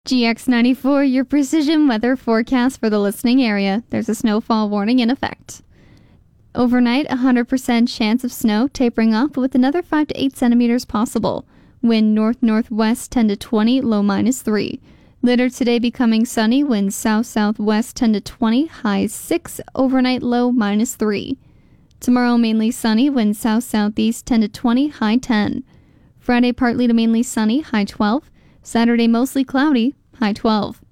GX94, your precision weather forecast for the listening area. There's a snowfall warning in effect. Overnight, 100% chance of snow, tapering off with another 5 to 8 centimeters possible. Wind north-northwest 10 to 20, low -3. Later today becoming sunny, wind south-southwest 10 to 20, high 6, overnight low -3. Tomorrow mainly sunny, wind south-southeast 10 to 20, high 10. Friday partly to mainly sunny, high 12. Saturday mostly cloudy, high 12.